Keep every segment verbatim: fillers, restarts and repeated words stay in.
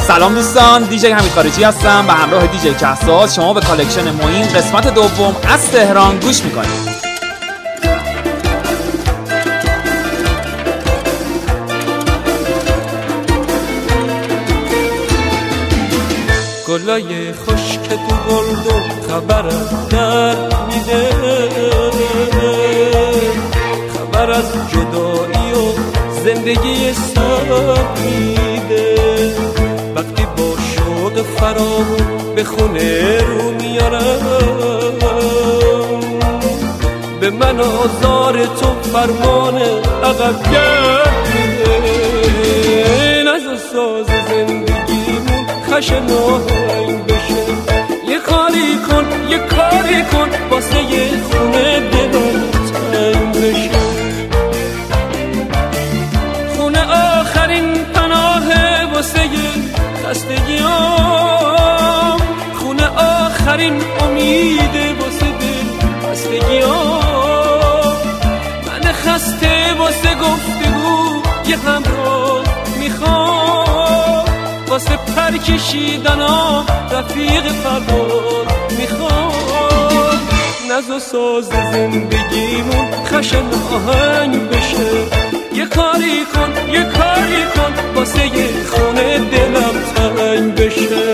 سلام دوستان، دیجی حمید خارجی هستم به همراه دیجی کهساز. شما به کالکشن معین قسمت دوم از تهران گوش میکنید. گلای خشک تو گلدون خبرم در میده، خبر از جدایی و زندگی سر میده. وقتی با شوق فراغون به خونه رو میارم، به من آزار تو فرمان عقب گرد میده. نزا ساز زندگیمون خشن آهنگ بشه، یه کاری کن یه کاری کن واسه یه خونه دلم تنگ بشه. خونه آخرین پناهه واسه خستگیام، خونه آخرین امیده واسه دل خستگیام. من خسته واسه گفتگو یه همراه میخوام، واسه پر کشیدن ها رفیق پرواز میخوام. نزا ساز زندگیمون خشن آهنگ بشه، یه کاری کن یه کاری کن واسه یه خونه دلم تنگ بشه.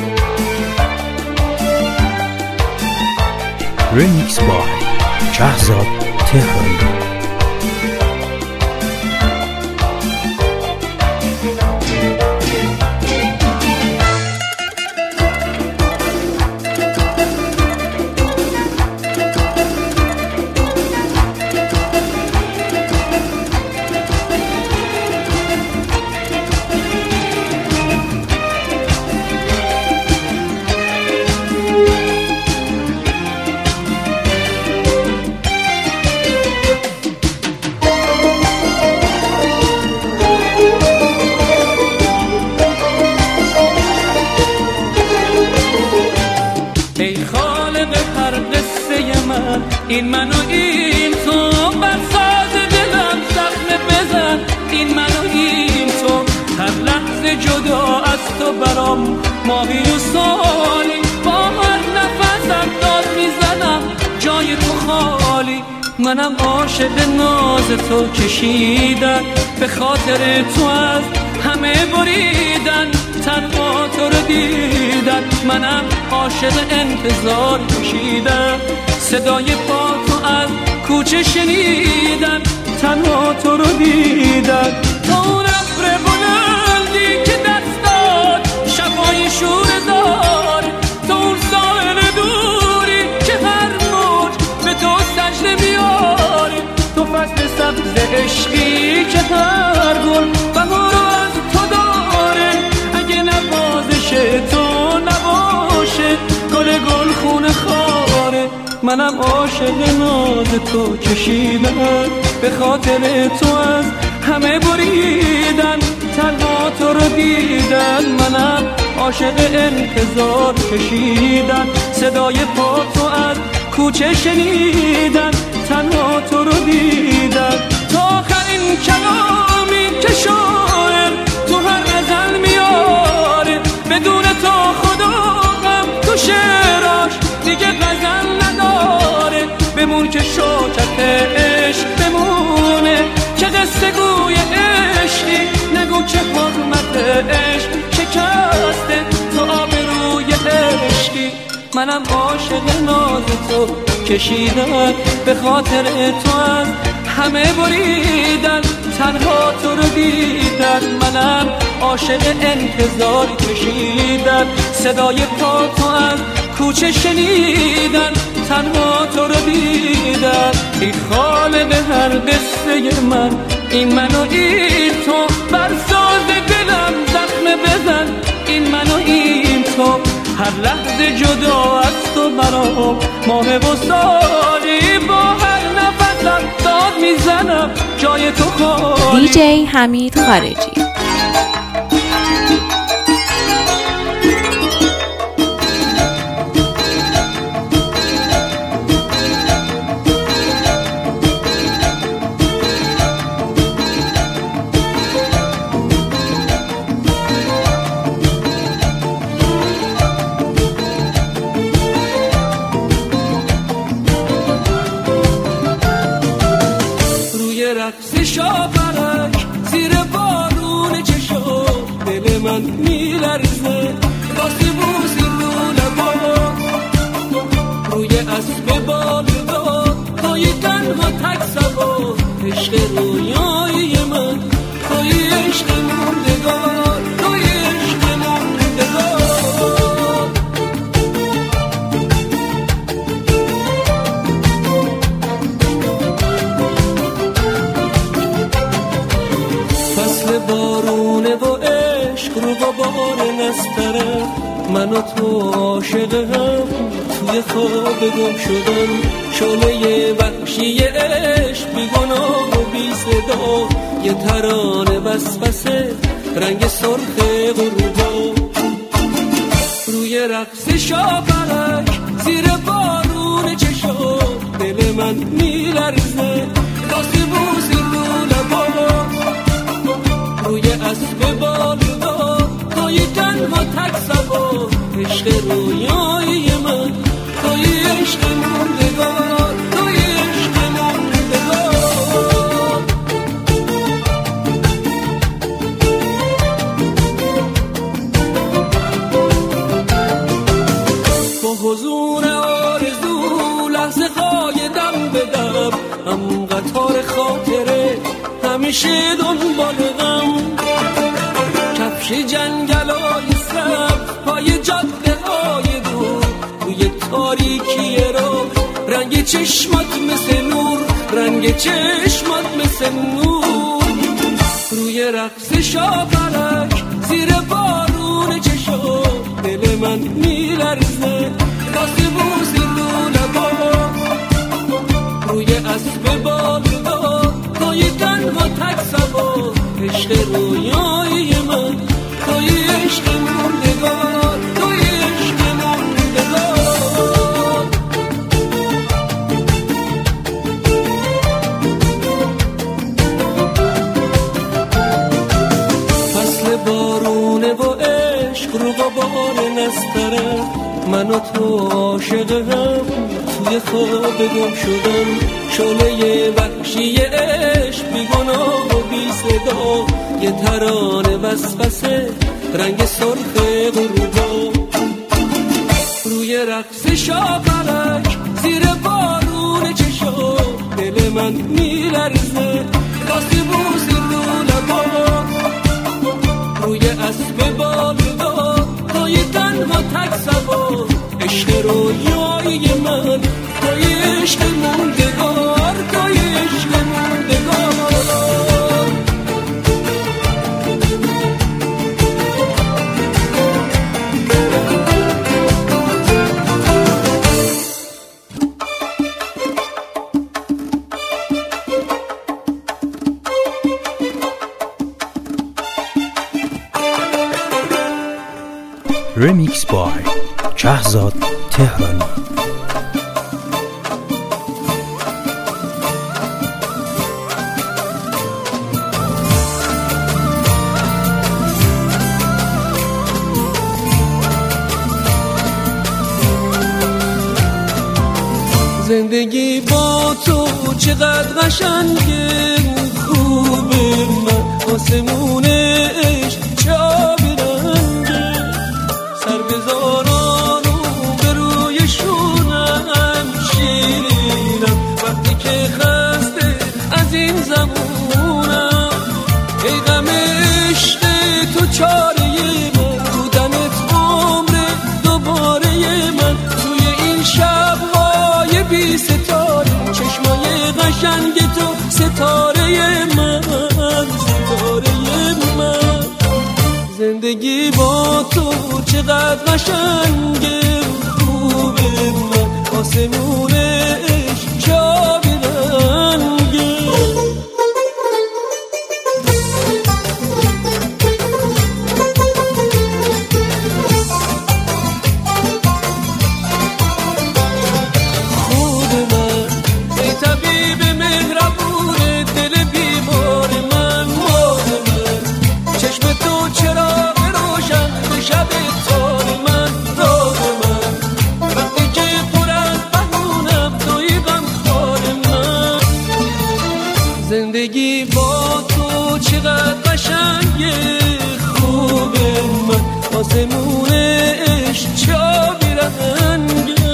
ریمیکس بای کهزاد تهرانی. این من و این تو بر ساز دلم زخم بزن. این من و این تو هر لحظه جدا از تو برام ماهی و سالی. با هر نفسم داد میزنم جای تو خالی. منم عاشق ناز تو کشیدن، به خاطر تو از همه بریدن. تنها تو رو دیدن، منم عاشق انتظار کشیدن. صدای پا تو از کوچه شنیدن، تنها تو رو دیدن. تو اون ابر بلندی که دست داد شبای شور زار، تو اون ساحل دوری که هر موج به تو سجده میاره. تو فصل سبز عشقی که هر گل بهار از تو داره. اگه نوازش تو نباشه گل گل خونه خاره. منم عاشق ناز تو کشیدن، به خاطر تو از همه بریدن. تنها تو رو دیدن، منم عاشق انتظار کشیدن. صدای پا تو از کوچه شنیدن، تنها تو رو دیدن. تا آخرین کلامی که شاعر تو هر غزل میاره، بدون تو خدا غم تو شعراش دیگه غزل نداره. بمون که شوکت عشق بمونه، که قصه گوی عشقی. نگو که حرمت عشق شکسته تو آبروی عشقی. منم عاشق ناز تو کشیدن، به خاطر تو از همه بریدن. تنها تو رو دیدن، منم عاشق انتظار کشیدن. صدای پا تو از کوچه شنیدن، تنها تو رو دیدن. ای خالق هر قصه من، این من و این تو بر ساز دلم زخم بزن. این من و این تو هر لحظه جدا از تو برام ماه و سالی. با هر نفسم داد میزنم جای تو خالی. دیجی حمید خارجی. من میلرزه واسه موزی رو لبا روی اسب بالدار توی تنها تک سوار عشق رویای من توی عشق موندگار توی عشق موندگار فصل بارونه و عشق رو غبار نستره من و تو عاشق هم توی خواب گم شدن شعله وحشی عشق بی گناه و بی صدا یه ترانه وسوسه رنگ سرخ غروبا روی رقص شاپرک زیر بارون چشم دل من میلرزه واسه بوسی رو لبا روی اسب بالدار توی تنها تک سوار عشق رویای من توی عشق موندگار توی عشق موندگار با حضور آرزو لحظه های دم به دم هم قطار خاطره همیشه دنبال غم کفش جنگلای سبز پای جاده های دور روی تاریکی رو رنگ چشمات مثل نور رنگ چشمات مثل نور روی رقص شاپرک زیر بارون چشم دل من میلرزه واسه بوسی رو لبا روی اسب بالدار توی تنها تک سوار عشق رویای من توی عشق موندگار توی عشق موندگار فصل بارونه و عشق رو غبار نستره من و تو عاشق هم توی خواب گم شدن شعله وحشی عشق بی گناه و بی صدا یه ترانه وسوسه رنگ سرخ غروبا روی رقص شاپرک زیر بارون چشم دل من میلرزه واسه بوسی رو لبا روی اسب بالدار توی تنها تک سوار عشق رویای من توی عشق موندگار توی عشق موندگار Remix by Shahzad Tehrani. زندگی با تو چقدر قشنگه خوبه من آسمون عشق چه آبی رنگه سر بذاران و به روی شونم شیرینم وقتی که خسته از این زمونم ای غم عشق تو چاره من بودنت عمر دوباره من توی این شب‌های بی ستاره چشمای قشنگ تو ستاره من ستاره من زندگی با تو چقدر قشنگه خوبه من آسمون عشق چه آبی رنگه زندگی با تو چقدر قشنگه خوبه آسمونش چا بیرنگه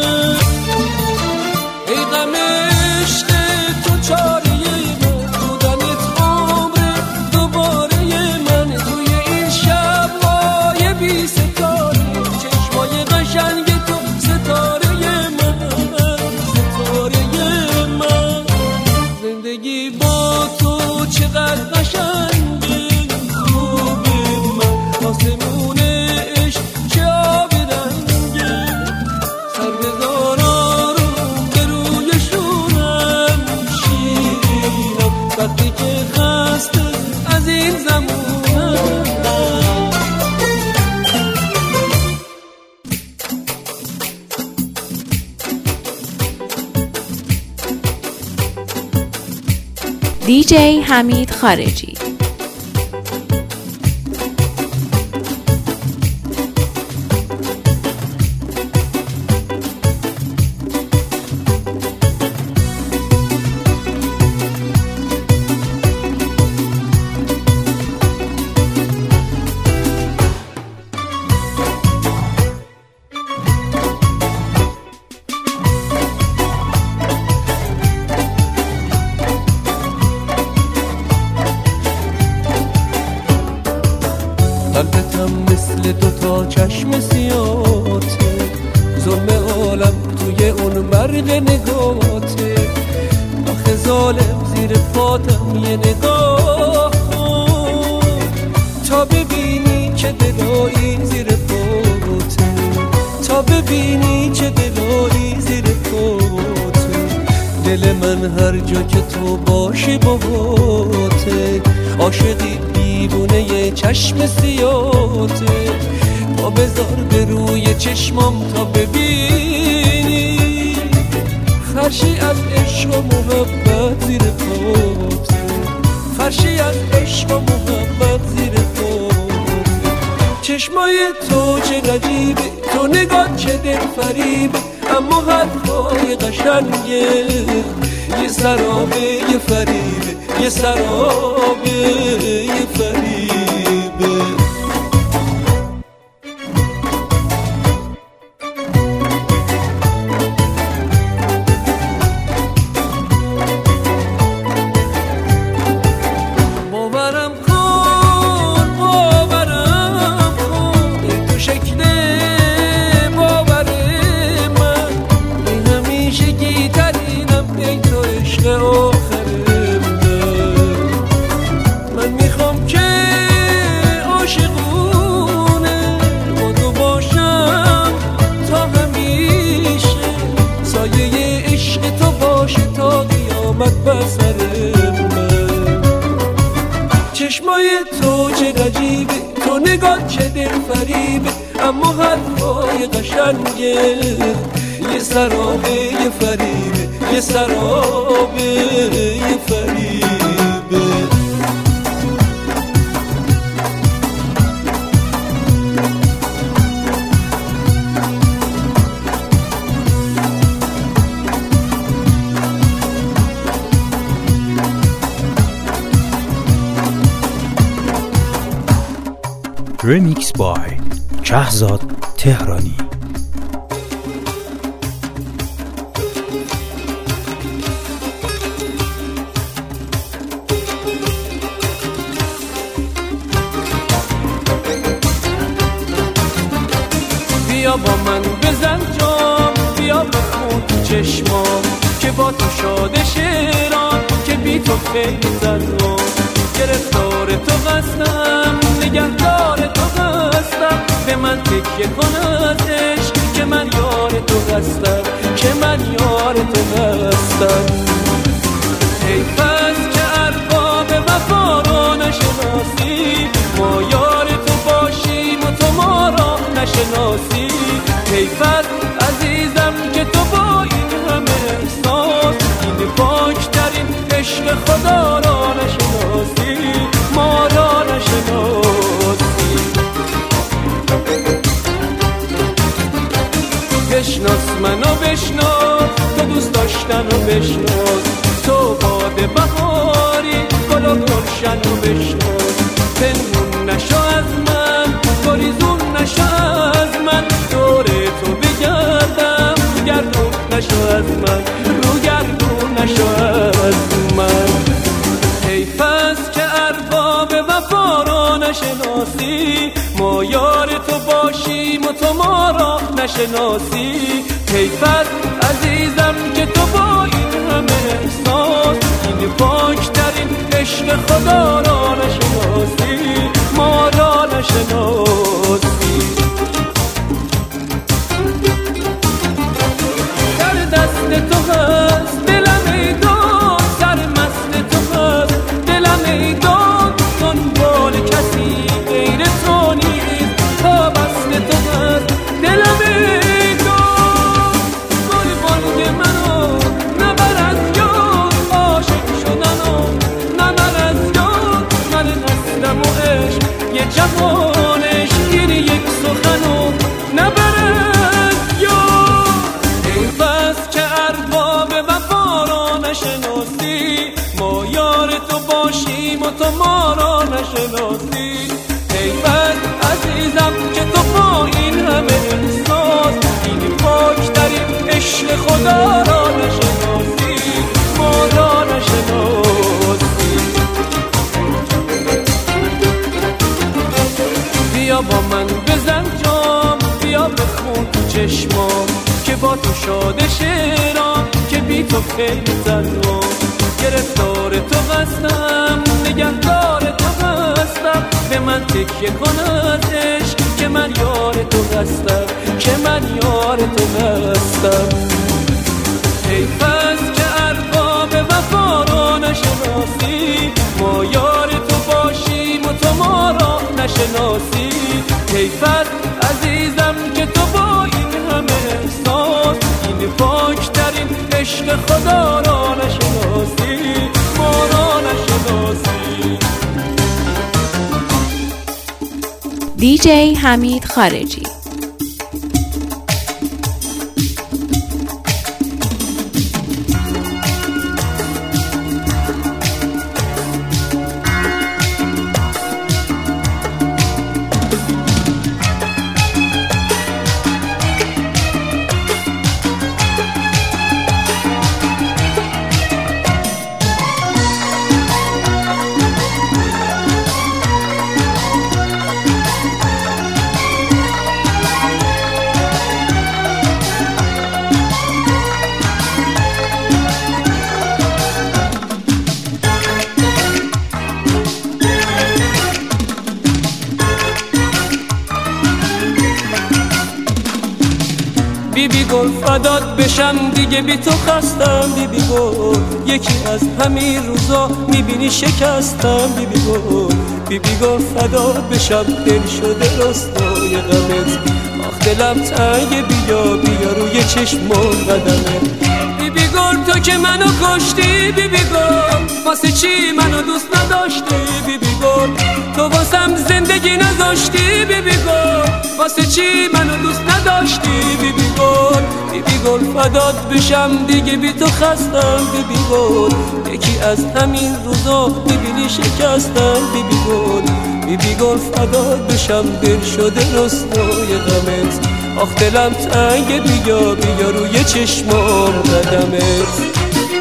ای غم عشق تو چاره من بودنت عمر دوباره من توی این شب‌های بی ستاره چشمای قشنگ تو ستاره من ستاره من زندگی با تو چقدر قشنگه خوبه من آسمونش چا بیرنگه سر بذار آروم به روی شونم شیرینم وقتی که خسته از این زمونم دیجی حمید خارجی. قلبتم مثل دوتا چشم سیاته ظلم عالم توی اون برق نگاته آخه ظالم زیر پاتم یه نگاه تا ببینی چه دلایی زیر پاته تا ببینی چه دلایی زیر پاته دل من هر جا که تو باشی باهاته عاشقی دیوونه یه چشم سیاته پا بذار به روی چشمام تا ببینی فرشی از عشق و محبت زیر پاته فرشی از عشق و محبت زیر پاته چشمای تو چه عجیبه تو نگاه چه دل فریبه اما حرفای قشنگه یه سرابه یه فریبه یه سرابه یه فریبه باورم کن باورم کن ای تو شکل باور من ای همیشه گیترینم ای تو عشق آخر من میخوام که عاشقونه با تو باشم تا همیشه سایه عشق تو باشه تا قیامت بر سر من چشمای تو چه عجیبه تو نگاه چه دل فریبه اما حرفای قشنگه یه سرابه یه فریبه یه سرابه یه فریبه رمیکس بای کهزاد تهرانی. بیا با من بزن جام بیا بخون تو چشمام که با تو شاده شیران که بی تو خیلی زنم گرفتار تو هستم نگهدار تو هستم به من تکیه کن از عشق که من یار تو هستم که من یار تو هستم حیف است که ارباب وفا را نشناسی ما یار تو باشیم و تو ما را نشناسی حیف است عزیزم که تو با این همه احساس این پاکترین عشق خدا را نشناسی ما را نشناسی بشناس منو بشناس تو دوست داشتن و بشناس تو باد بهاری گل و گلشن و بشناس پنهون نشو از من گریزون نشو از من، دور تو بگردم گردون نشو از من، رو گردون نشو از من. حیف است که ارباب وفا را نشناسی، ما یار تو باشیم و تو ما را نشناسی. حیف است عزیزم که تو با این همه احساس، این پاکترین عشق خدا را نشناسی، ما را نشناسی. در دست تو هست دلم ای داد، سرمست تو هست دلم ای داد، دنبال کسی غیر تو نیست، پابست تو هست دلم ای داد. گل بانگ منو نبر از یاد، عاشق شدنو نبر از یاد، من هستم و عشق یه جهانش این یک سخنو نبر از یاد. حیف است که ارباب وفا را نشناسی، ما یار تو باشیم و تو ما را نشناسی. حیف است عزیزم که تو با این همه احساس، این پاکترین عشق خدا را نشناسی، ما را نشناسی. بیا با من بزن جام، بیا بخون تو چشمام، که با تو شاده شیرام، که بی تو خیلی تنها. گرفتار تو هستم نگهدار تو هستم، به من تکیه کن از عشق که من یار تو هستم، که من یار تو هستم. حیف است که ارباب وفا را نشناسی، ما یار تو باشیم و تو ما را نشناسی. حیف است عزیزم که تو با این همه احساس، این پاکترین عشق خدا را نشناسی، ما را نشناسی. دیجی حمید خارجی. بی بی گل فدات بشم دیگه بی تو خستم، بی بی گل یکی از همین روزا میبینی شکستم، بی بی گل بی بی گل فدات بشم، دل شده رستای غمت، آخ دلم تنگه، بیا بیا روی چشمم قدمت. بی بی گل تو که منو کشتی، بی بی گل واسه چی منو دوست نداشتی، بی بی گل تو واسم زندگی نذاشتی، بی بی گل واسه چی منو دوست نداشتی، بی بی گل بی بی گل فدات بشم دیگه بی تو خستم، بی بی گل یکی از همین روزا میبینی شکستم، بی بی گل بی بی گل فدات بشم، دل شده رسوای غمت، آخ دلم تنگه، بیا بیا روی چشمام قدمت.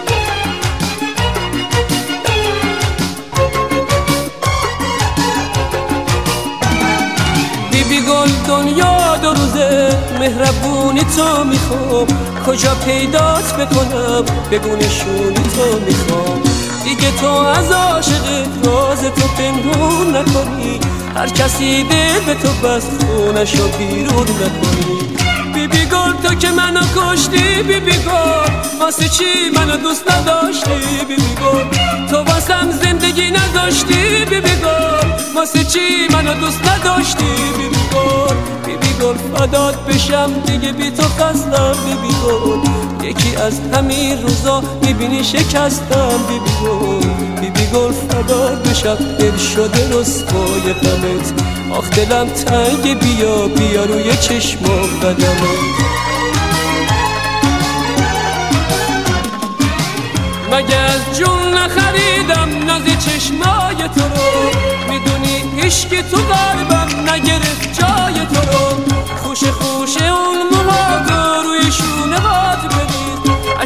بی بی گل دنیا دو روزه مهربونی تو میخوام، کجا پیدات بکنم بگو نشونی تو میخوام، دیگه تو از عاشقت راز تو پنهون نکنی، هر کسی دل به تو بست خونشو بیرون نکنی. بی بی گل تو که منو کشتی، بی بی گل واسه چی منو دوست نداشتی، بی بی گل تو واسم زندگی نداشتی، بی بی گل واسه چی منو دوست نداشتی، بی بی گل بی بی گل فدات بشم دیگه بی تو خستم، بی بی گل یکی از همین روزا میبینی شکستم، بی بی گل بی بی گل فدات بشم، دل شده رسوای غمت، آخ دلم تنگه، بیا بیا روی چشمام قدمت. مگه از جون نخریدم ناز چشمای تو رو، میدونی عشق تو قلبم نگرفت جای تو رو،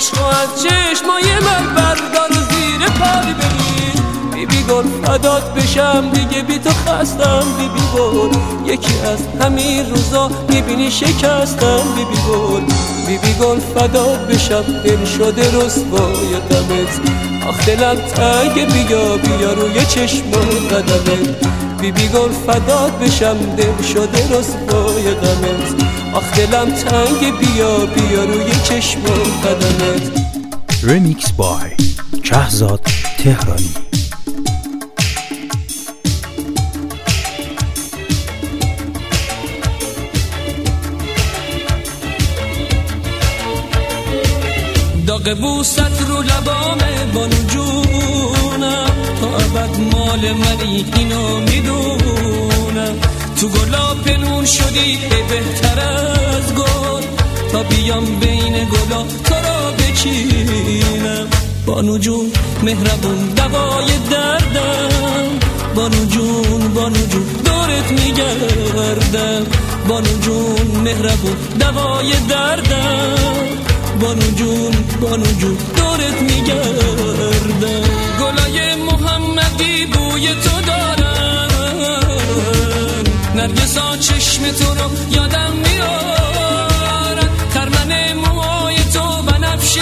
عشق از چشمای من بردار و زیر پای بگیر. بی بی گل فدات بشم دیگه بی تو خستم. بی بی گل یکی از همین روزا میبینی شکستم. بی بی گل بی بی گل فدات بشم دل شده رسوای غمت. آخ دلم تنگ بیا بیا روی چشم و قدمت. بی بی گل فدات بشم دل شده رسوای غمت. آخ دلم تنگ بیا بیا روی چشم و قدمت. رمیکس بای کهزاد تهرانی. داغ بوست رو لبامه بانو جونم، تا ابد مال منی اینو میدونم. تو گلا پنون شدی بهتر از گل، تا بیام بین گلا تو را بچینم. بانو جون مهربون دوای دردم، بانو جون بانو جون دورت میگردم. بانو جون مهربون دوای دردم، بانو جون بانو جون دورت میگردم. گلای محمدی بوی تو دارن، نرگسا چشم تو رو یادم میارن. خرمن موهای تو بنفشه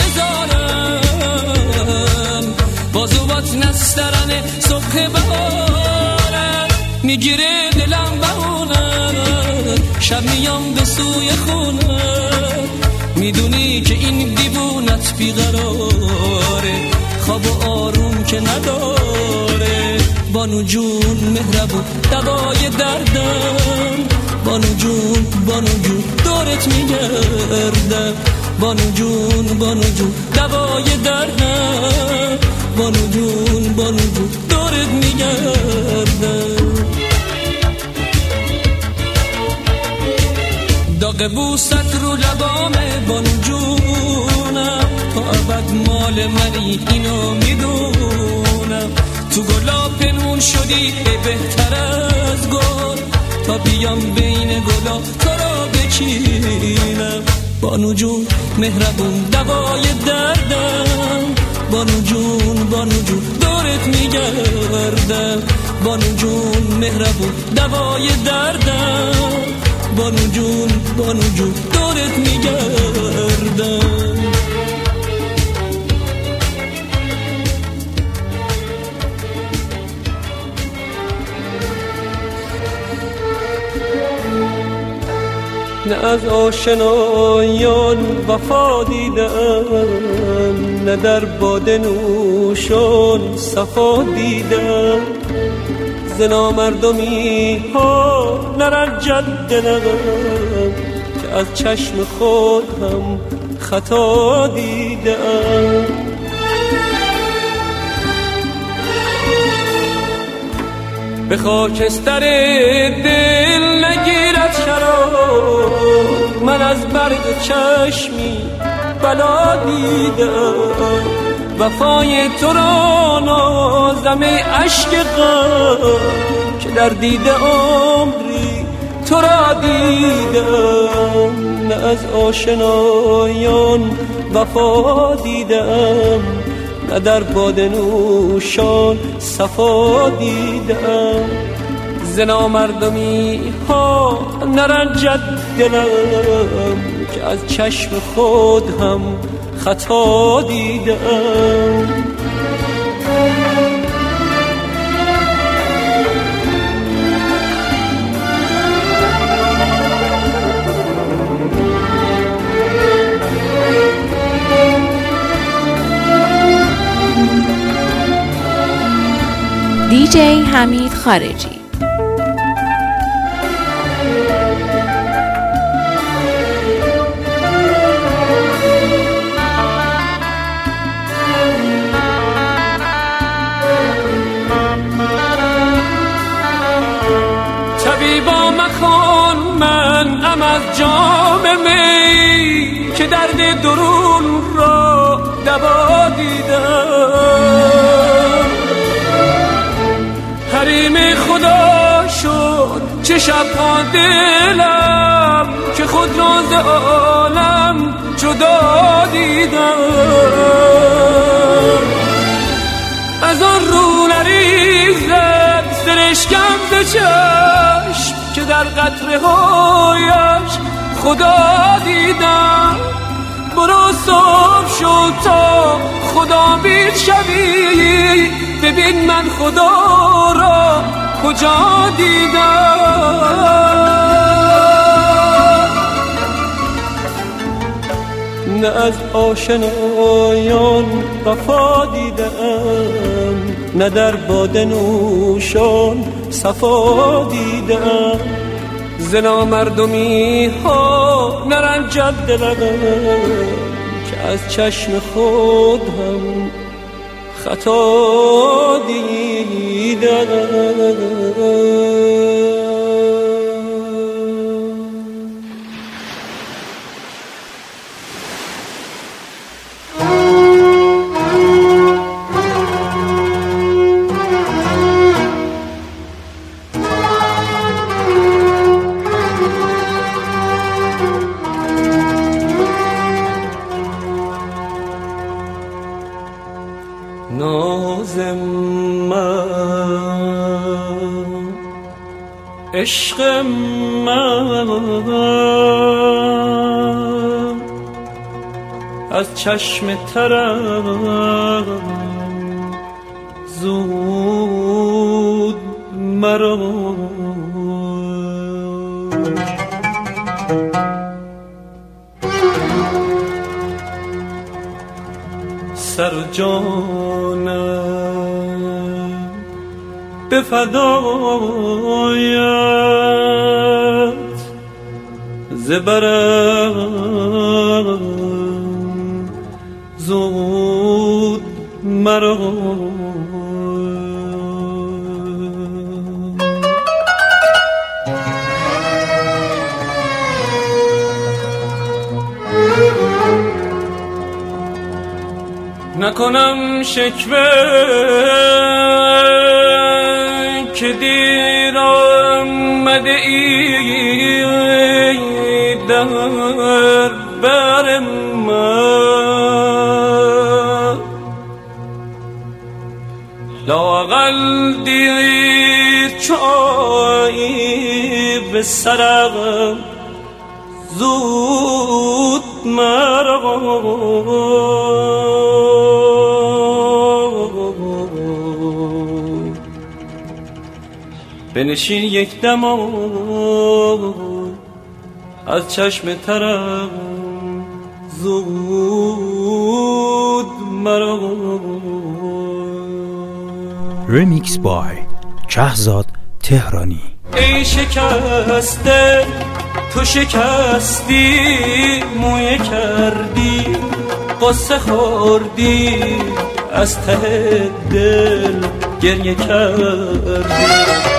دارن، بازوات نسترن صبح بهارن. میگیره دلم بهونن، شب میام به سوی خونن. میدونی که این دیوونت بیقراره، خواب و آروم که نداره. بانو جون مهربون دوای دردم، بانو جون بانو جون دورت میگردم. بانو جون بانو جون دوای دردم، بانو جون بانو جون دورت میگردم. داغ بوست رو لبامه بانو جونم، تا ابد مال منی اینو میدونم. تو گلا پنون شدی بهتر از گل، تا بیام بین گلا تو را بچینم. بانو جون مهربون دوای دردم، بانو جون بانو جون دورت میگردم. بانو جون مهربون دوای دردم، بانو جون بانو جون دورت میگردم. نه از آشنایان وفا دیدم، نه در باده نوشان صفا دیدم. ز نامردمی ها نرنجد دلم، که از چشم خود هم خطا دیدم. به خاکستر دل نگیرد شراب، من از برگ چشمی بلا دیدم. وفای تو را نازم ای عشق غم، که در دیده عمری تو را دیدم. نه از آشنایان وفا دیدم، نه در باده نوشان صفا دیدم. ز نامردمی ها نرنجد دلم، که از چشم خود هم خطا دیدم. دیجی حمید خارجی. طبیبا مخوان من ام از جام می، که درد درون را دوا دیدم. حریم خدا شد چه شبها دلم دیدم که خود را ز عالم جدا دیدم. از آن رو نریزد سرشکم ز چشم که در قطره هایش خدا دیدم. برو صبح شد تا خدا بین شوی، ببین من خدا را کجا دیدم. نه از آشنایان وفا دیدم، نه در باده نوشان صفا دیدم. ز نامردمی ها نرنجد دلم که از چشم خود هم خطا دیدم. نازم من، عشق من، از چشم ترم زود مرا. سر و جانم به فدایت، ز برم زود مرا. نکنم شکوه که دیر آمده ای در بر من، لااقل دیر چایی به سرم زود مرا. بنشین یک دم از چشم ترم زود مرا. رمیکس بای کهزاد تهرانی. ای شکسته تو شکستی، مویه کردی قصه خوردی، از ته دل گریه کردی.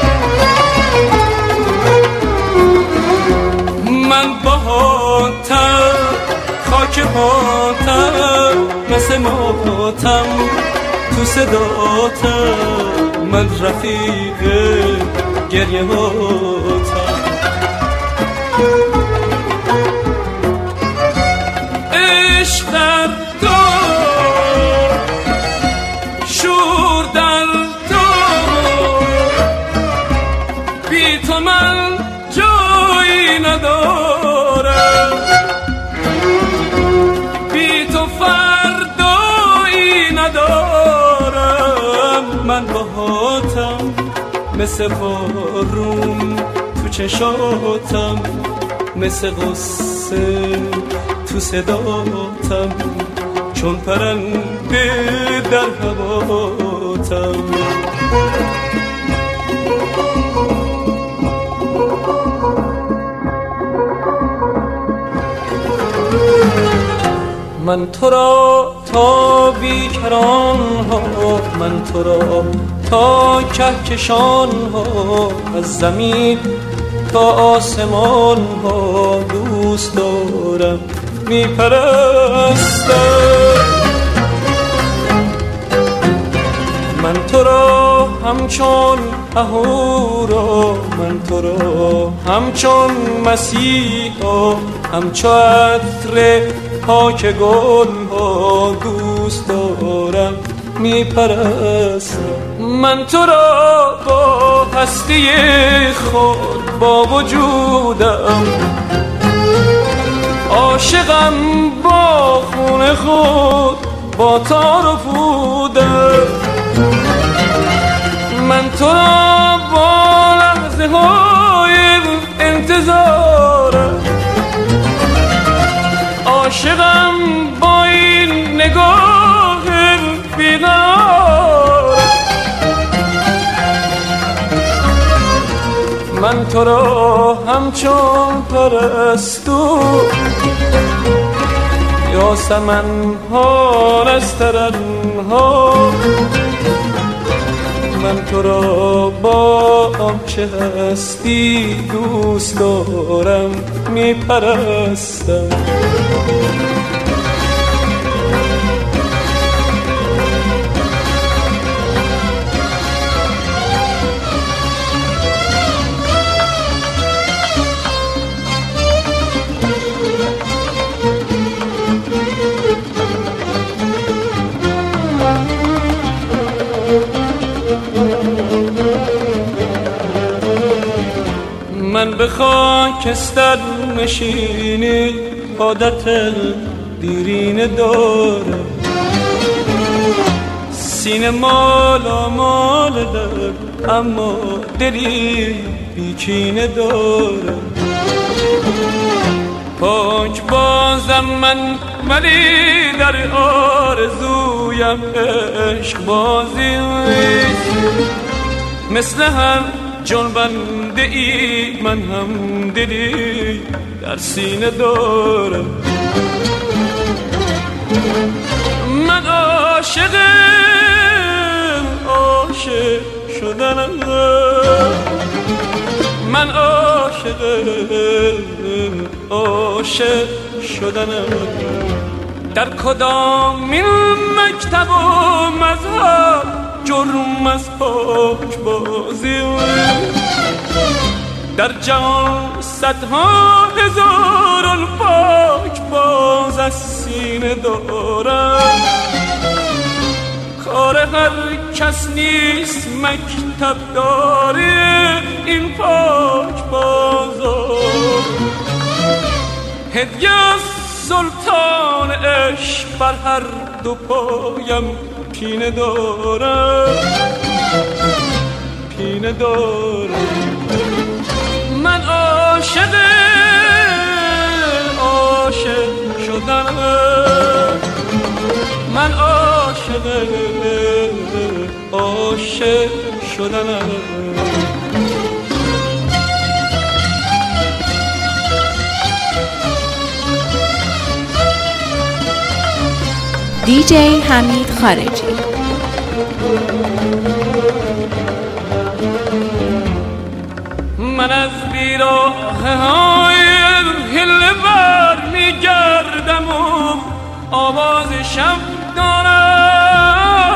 من باهاتم خاک پاتم، مثل ماتم تو صداتم، من رفیق گریه هاتم. عشق در تو، شور در تو، بی تو من جایی ندارم، بی تو فردایی ندارم. من باهاتم مثل بارون تو چشاتم، مثل غصه تو صداتم، چون پرنده در هواتم. من تو را تا بیکران ها، من تو را تا کهکشان ها، از زمین تا آسمان ها دوست دارم، میپرستم. من تو را همچون اهورا من تو را همچون مسیحا همچو عطر پاک گل ها دوست دارم میپرستم. من تو را با هستی خود با وجودم عاشقم با خون خود با تار و پودم. من تو را با لحظه های انتظارم عاشقم با این نگاه بیقرارم. من تو را همچون پرستو یاسمن ها از ترنها من تو را با آنچه هستی دوست دارم میپرستم. من به خاکستر نشینی عادت دیرینه دارم سینه مالا مال در اما دلی بیچینه دارم. پاک بازم من ولی در آرزویم عشق بازی مثل هم جنبنده ای من هم دلی در سینه دارم. من عاشق عاشق شدنم من عاشق عاشق شدنم. در کدام این مکتب و مذهب جرم از پاک بازی در جهان صدها هزاران پاک باز از سینه دارم. کار هر کس نیست مکتب داری این پاک بازار هدیه از سلطان عشق بر هر دو پایم پینه دارم پینه دارم. من عاشق عاشق شدنم من عاشق عاشق شدنم. دی جی حمید خارجی. من از بیراه های هله بر می گردم و آواز شب دارم.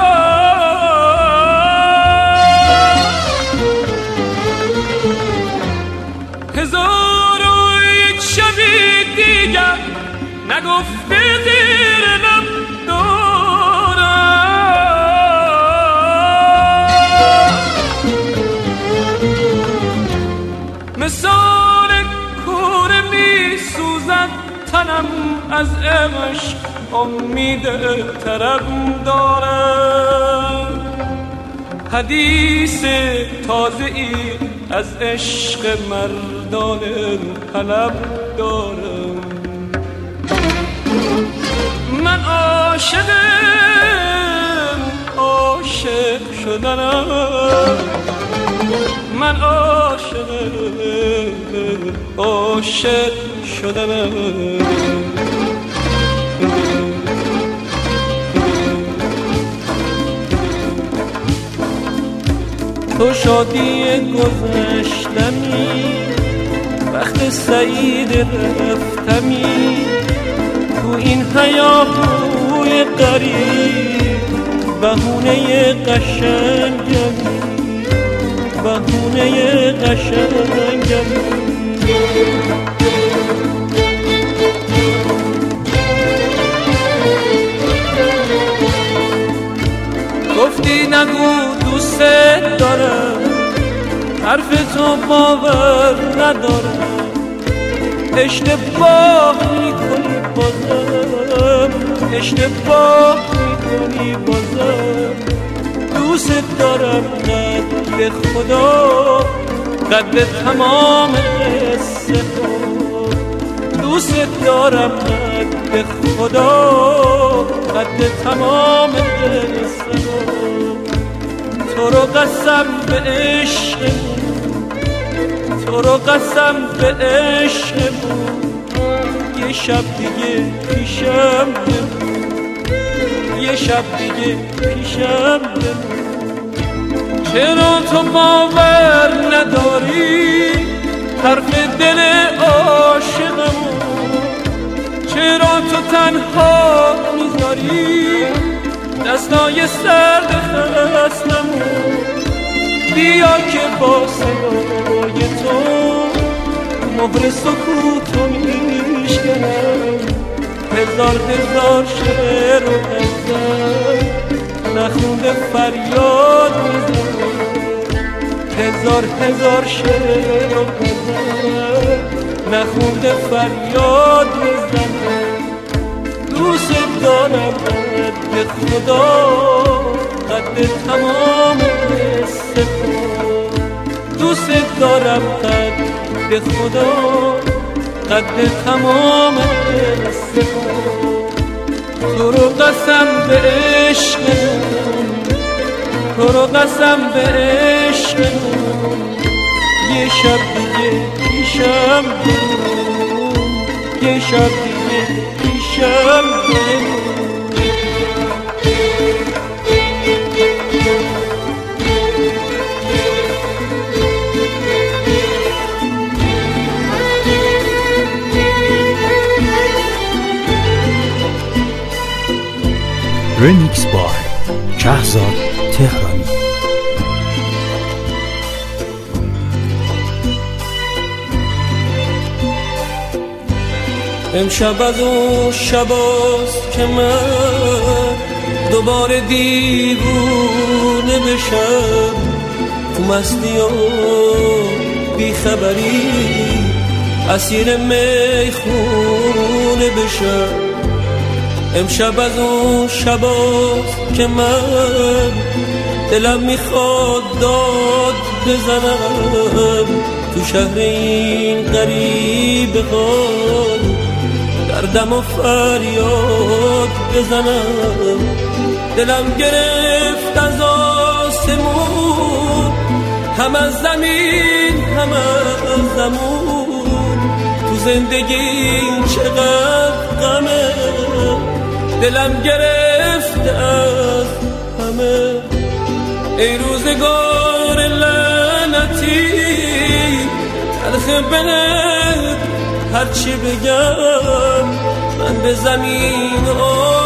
هزار و یک شبی دیگر نگفته زیر لب مثال کوره می سوزد تنم از عشق امید طرب دارم. حدیث تازه ای از عشق مردان طلب دارم. من عاشق عاشق شدنم من عاشق عاشق شدنم. تو شادی گذشتمی وقت سعید رفتمی تو این هیاهوی قریب بهونه قشنگمی بهونه قشنگم. گفتی نگو دوست دارم، حرف تو باور ندارم، اشتباه میکنی بازم، اشتباه میکنی بازم. دوست دارم قد به خدا، قد به تمام قصه ها. دوست دارم قد به خدا، قد به تمام قصه ها. تو رو قسم به عشقمون، تو رو قسم به عشقمون، یه شب دیگه پیشم بمون، یه شب دیگه پیشم بمون. چرا تو باور نداری حرف دل عاشقمون؟ چرا تو تنها میذاری دستای سرد خستمون؟ بیا که با صدای تو مهر سکوتو میشکنم. هزار هزار شعر و غزل نخونده فریاد میزنم. هزار هزار شعر و غزل نخونده فریاد میزنم. دوست دارم قد خدا، قد تمام سپاه. دوست دارم قد خدا، قد تمام سپاه. تو رو قسم به عشقمون، تو رو قسم به عشقمون، یه شب دیگه پیشم بمون، یه شب دیگه پیشم بمون. رمیکس بای شهزاد تهرانی. امشب از اون شباست که من دوباره دیوونه بشم، تو مستی و بیخبری اسیر میخونه بشم. امشب از اون شباست که من دلم میخواد داد بزنم، تو شهر این غریب حال دردم و فریاد بزنم. دلم گرفت از آسمون، هم از زمین هم از زمون، تو زندگی چقدر غمه. دلم گرفت از همه، ای روزگار لعنتی، تلخ بلد هرچی بگم من به زمین و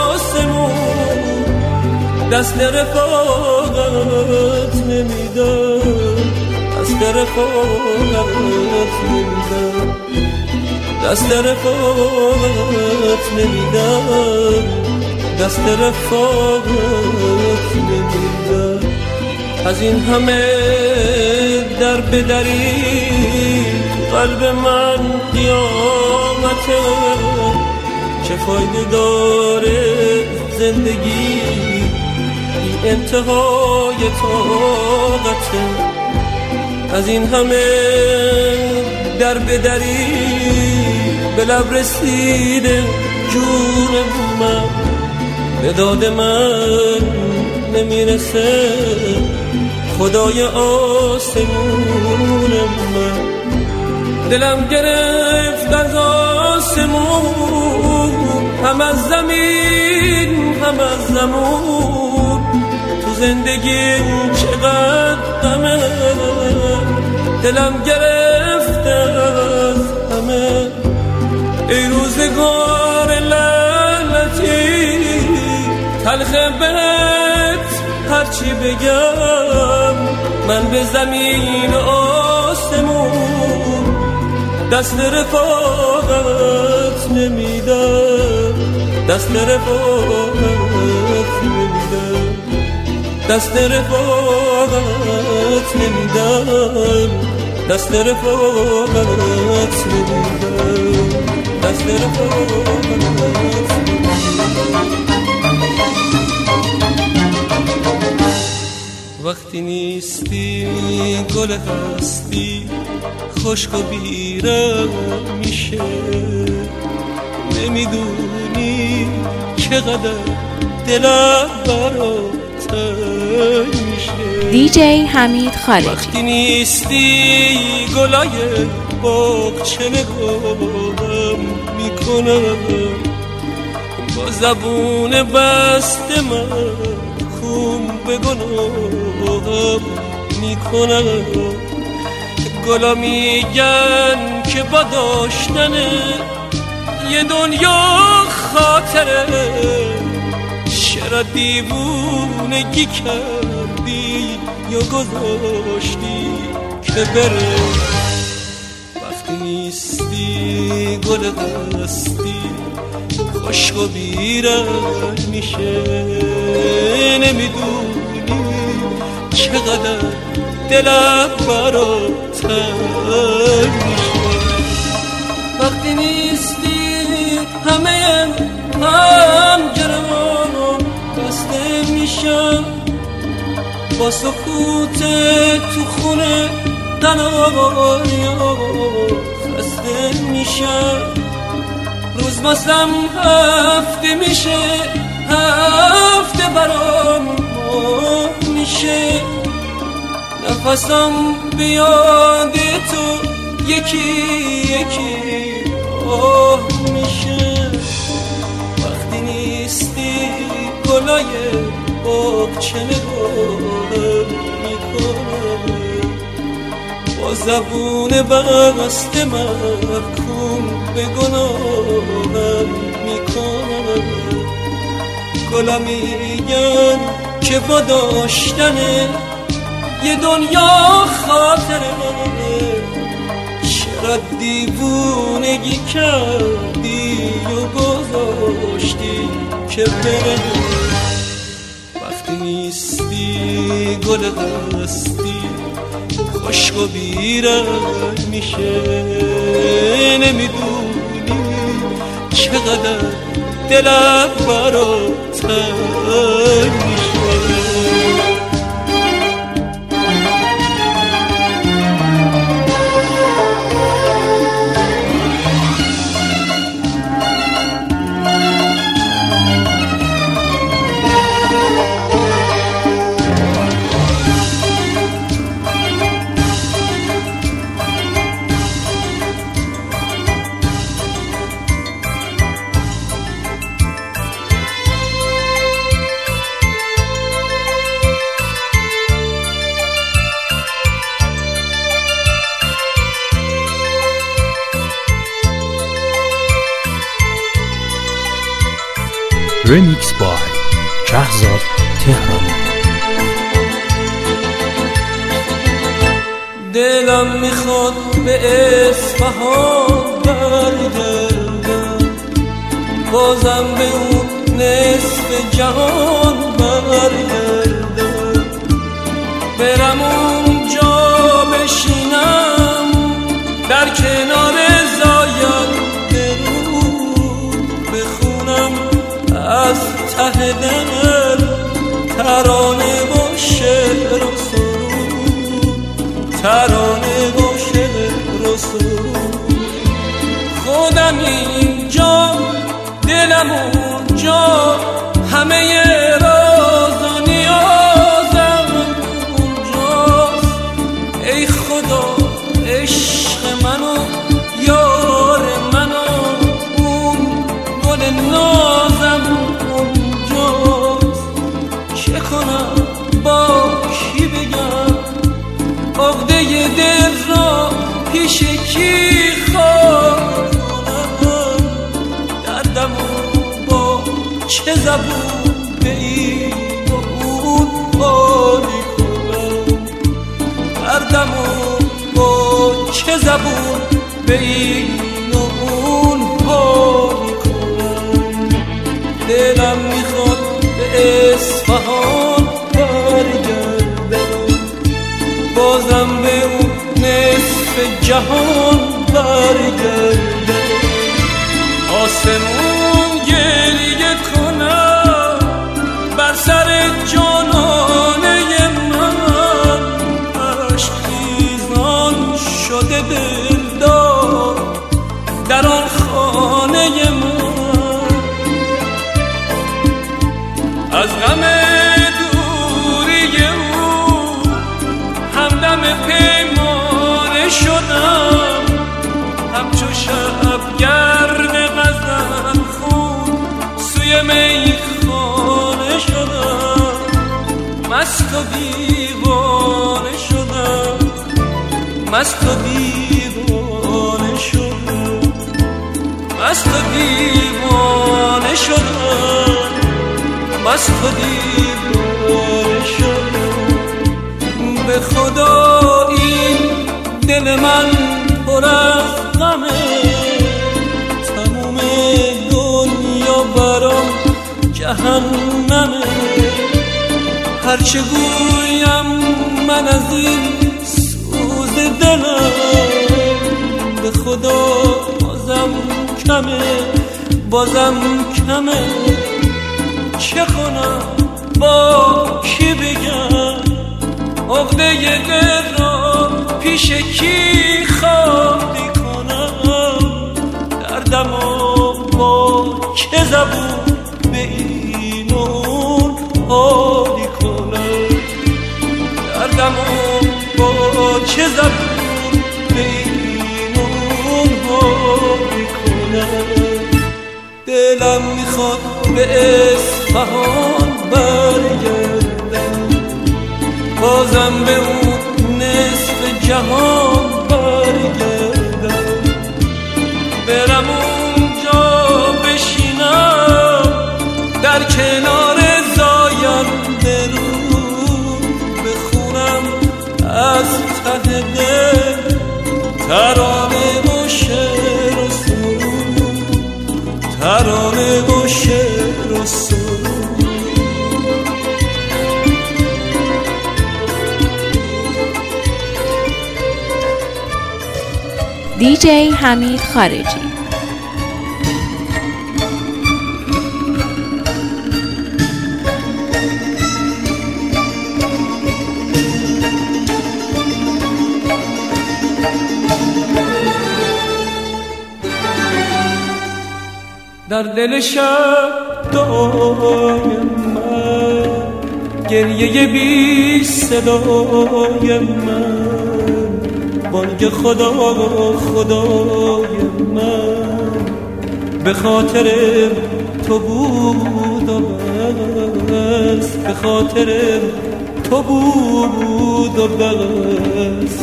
آسمون دست رفاقت نمیدم، دست رفاقت نمیدم، دست رفاقت نمیدم، دست رفاقت نمیدم. از این همه در بدری قلب من قیامته، چه فایده داره زندگی این انتهای طاقته. از این همه در بدری به لب رسیده جون من، به داد من نمیرسه خدای آسمون من. دلم گرفت از آسمون، هم از زمین هم از زمون، تو زندگی چقدر غمه. دلم گرفت از همه، ای روزگار لعنتی، تلخ بهت هرچی بگم من به زمین و آسمون دست رفاقت نمیدم، دست رفاقت نمیدم، دست رفاقت نمیدم، دست رفاقت نمیدم، دست رفاقت نمیدم. وقتی نیستی گل هستی خشک و بیرم میشه، نمیدونی چقدر دلم برات تنگ میشه. دیجی حمید خارجی. وقتی نیستی گلای باغچه نگاهم میکنم، با زبون بسته من خون به گناهم میکنم. گلا میگن که با داشتن یه دنیا خاطره، چرا دیوونگی کردی یا گذاشتی که بره. وقتی نیستی گل هستی خشک و بیرنگ میشه، نمیدونی چقدر دلم برات تنگ میشه. وقتی نیستی همه پنجره‌ام بسته میشم، با سکوت تو خونه قناریا خسته میشم. روز بازم هفته میشه، هفته برام ماه میشه، نفسم بیاد تو یکی یکی آه میشه. وقتی نیستی گلای باغچه نگاهم میکنم، با زبون بسته محکوم به گناهم میکنم. گلا میگن که با داشتن یه دنیا خاطره، چرا دیوونگی کردی و گذاشتی که بره. وقتی نیستی گل هستی خشک و بیرنگ میشه، نمیدونی چقدر دلم برات تنگ میشه. رمیکس بای شهزاد تهرانی. دلم میخواد به اصفهان برگردم، بازم به اون نصف جهان برگردم، برم اونجا بشینم در کنار زاینده رود، بخونم از ته دل ترانه و شعر و سرود، ترانه و شعر و سرود. خودم اینجا دلم اونجا، همه راز و نیازم اونجاست. ای خدا عشق منو یار منو اون گل نازم اونجاست. چه کنم با کی بگم عقده دل را پیش کی خواهد کنم، دردمو با چه زبون به این و اون حالی کنم. چه زبون به این و اون حالی کنم. دلم میخواد به اصفهان برگردم، بازم به اون نصف جهان برگردم. آسمون گریه کنم بر سر جانانه من، عشق خیزان شده دلدار در آن خانه من. از غم دوری او همدم پیمانه شدم، همچو شبگرد غزل خون سوی میخانه شدم. مست و دیوانه شدم، مست و دیوانه شدم، مست و دیوانه شدم، مست و دیوانه شدم. به خدا این دل من پر از غمه، تموم دنیا برام جهنمه. هرچه گویم من از این سوز دلم، به خدا بازم کمه، بازم کمه. چه کنم با کی بگم عقده دل را پیش کی خالی کنم. دردم با چه زبون به این و اون حالی کنم. دردم با چه زبون به این و اون حالی کنم. دلم میخواد به اصفهان برگردم، بازم به اون نصف جهان برگردم. برم اونجا بشینم در کنار زاینده رود، بخونم از ته دل ترانه و شعر و سرود، ترانه و شعر و سرود. دیجی حمید خارجی. در دل شب دعای من، گریه بی صدای من، بانگ خدا خدای من، به خاطر تو بود و بس، به خاطر تو بود و بس.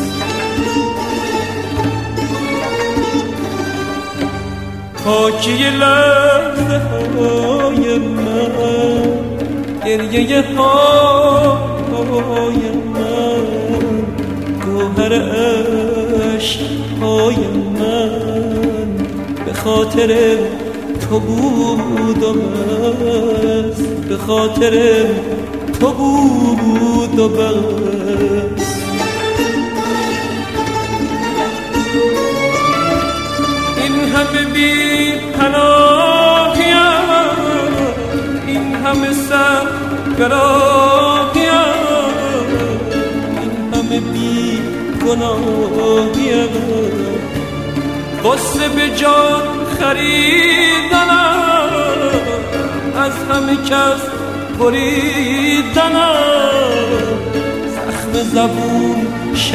پاکی لحظه های من، گریه های من، گوهر عشق های من، به خاطر تو بود و بس، به خاطر تو بود و بس. این همه بی پناهیم، این همه سر براهیم، این همه بی گناهیم، غصه به جان خریدنم، از همه کس بریدنم، زخم زبون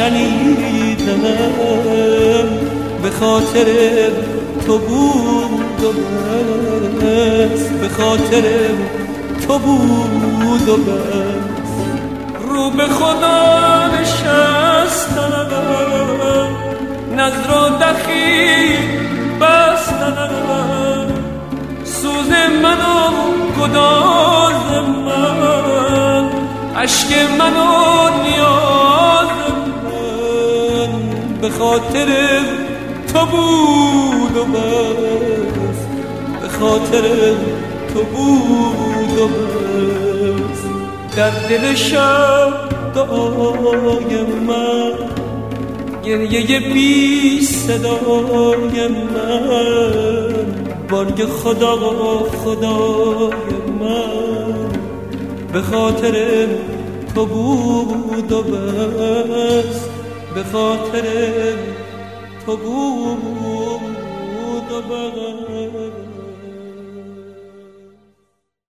شنیدنم، به خاطر تو بود و بس، به خاطر تو بود و بس. رو به خدا نشستنم، نظر و دخی بستنم، سوز من و گداز من، عشق من و نیاز من، به به خاطر تو بود و بس، به خاطر تو بود و بس. در دل شب دعای من، گریه بی صدای من، بانگ خدا خدای من، به خاطر تو بود و بس، به خاطر تو بود و بس.